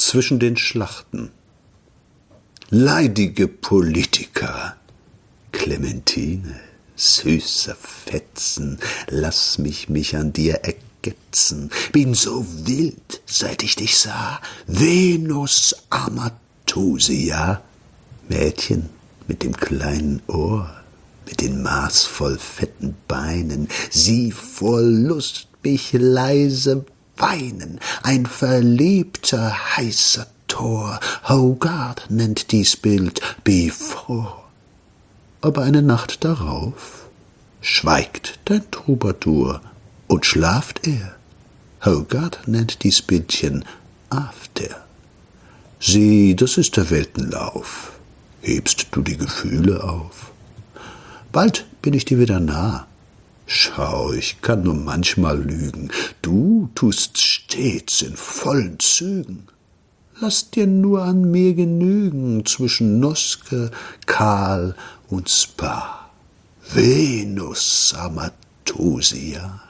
zwischen den Schlachten. Leidige Politiker, Clementine, süßer Fetzen, lass mich an dir ergetzen. Bin so wild, seit ich dich sah, Venus Amatosia. Mädchen mit dem kleinen Ohr, mit den maßvoll fetten Beinen, sie vor Lust mich leise weinen, ein verliebter, heißer Tor, Hogarth nennt dies Bild Before. Aber eine Nacht darauf schweigt dein Troubadour und schlaft er. Hogarth nennt dies Bildchen After. Sieh, das ist der Weltenlauf. Hebst du die Gefühle auf? Bald bin ich dir wieder nah. Schau, ich kann nur manchmal lügen, du tust stets in vollen Zügen. Lass dir nur an mir genügen zwischen Noske, Karl und Spa. Venus Amatosia.